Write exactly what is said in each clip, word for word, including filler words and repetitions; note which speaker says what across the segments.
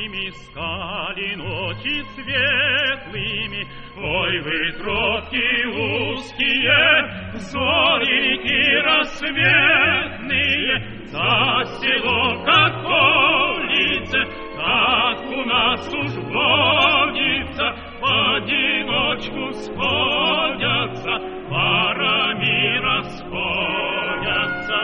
Speaker 1: ними скали ночи светлыми. Ой, вы тропки узкие, зорики рассветные, за село как полице, так у нас уж водится, поодиночку сходятся, парами расходятся.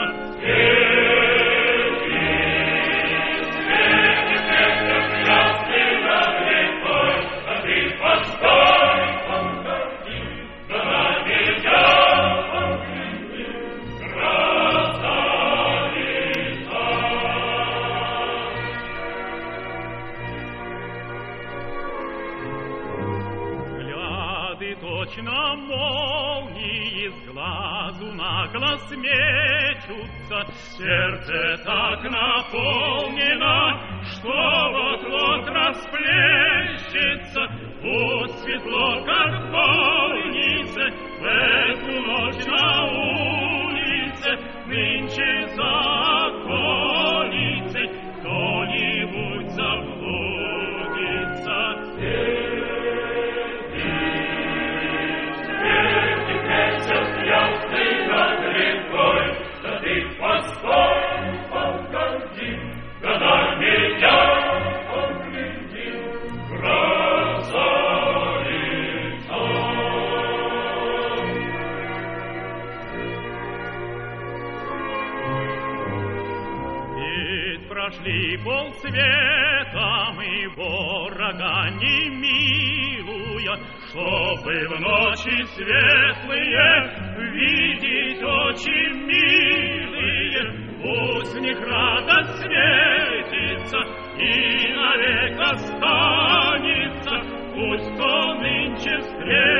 Speaker 1: Точно молнии с глазу на глаз мечутся, сердце так наполнено, что вот-вот расплещется. Пусть светло, как в больнице, в эту ночь на улице, нынче за околицей кто-нибудь заблудится. Ясный над рекой, да ты постой, погоди, да на меня погляди, красавица. Ведь прошли полсвета мы ворога не милуя, чтобы в ночи светлые видеть очи милые. Пусть в них радость светится и навек останется, пусть кто нынче встретится.